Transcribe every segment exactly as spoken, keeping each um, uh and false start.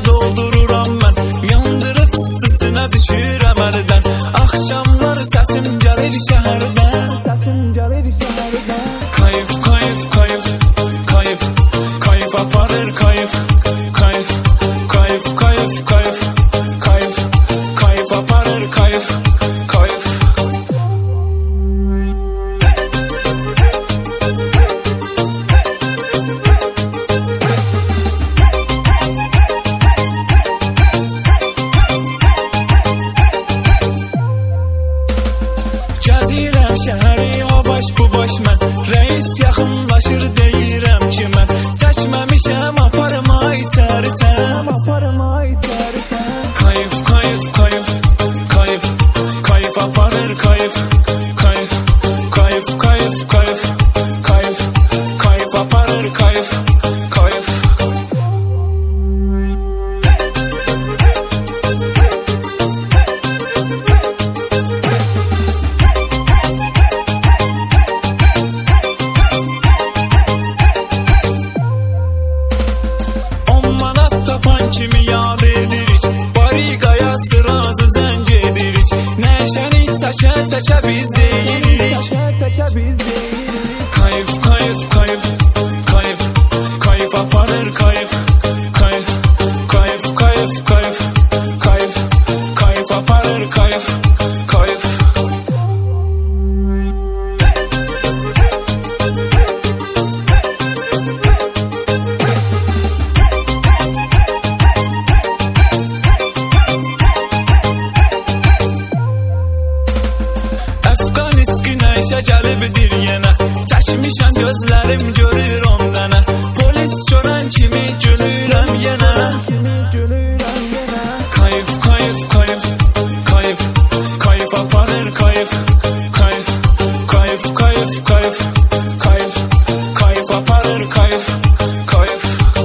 doldururam mən, yandırıb üstüsünə düşürəm əldən. Axşamlar səsim gəlir şəhərdən, kayıf, kayıf, kayıf, kayıf, kayıf aparır kayıf, kayıf, kayıf, kayıf, kayıf, kayıf, kayıf aparır kayıf, kayıf. Gəzirəm şəhəri o baş bu baş mən, reis yaxınlaşır deyirəm ki mən, çəkməmişəm aparma içərisən. Kayıf, kayıf, kayıf, kayıf, kayıf aparır kayıf, kayıf, kayıf, kayıf, kayıf, kayıf, kayıf aparır kayıf, kayıf. Tapan kimi yad edirik, bariqaya sırazı zəng edirik, nəşəni çəkə çəkə biz deyirik. Kayıf, kayıf, kayıf, kayıf, kayıf aparır kayıf, kayıf, kayıf, kayıf, kayıf, kayıf, kayıf aparır kayıf, kayıf. Əfqan iskinə işə gəlibidir yenə, çəkmişəm gözlərim görür on dənə, polis görən kimi gülürəm yenə. Kayıf, kayıf, kayıf, kayıf, kayıf aparır kayıf, kayıf, kayıf, kayıf, kayıf, kayıf, kayıf aparır kayıf, kayıf.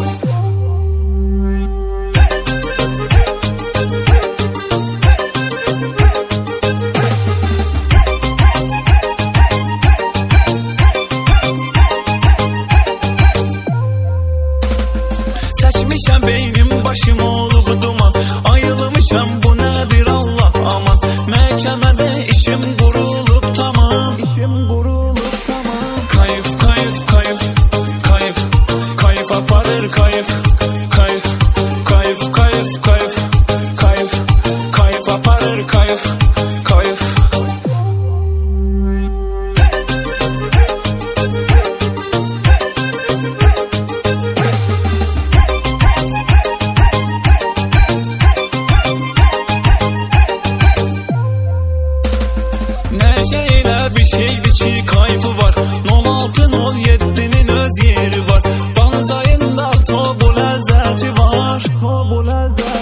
Çəkmişəm beynim başım olub duman, ayılmışam bu nədir Allah aman, məhkəmədə işim qurulub tamam. Kayıf, kayıf, kayıf, kayıf, kayıf aparır kayıf, kayıf, kayıf, kayıf, kayıf, kayıf, kayıf aparır kayıf, kayıf. Nəşə elə bir şeydir ki kayfı var, nol altı nol yeddinin öz yeri var, Banzayında so bu ləzzəti var.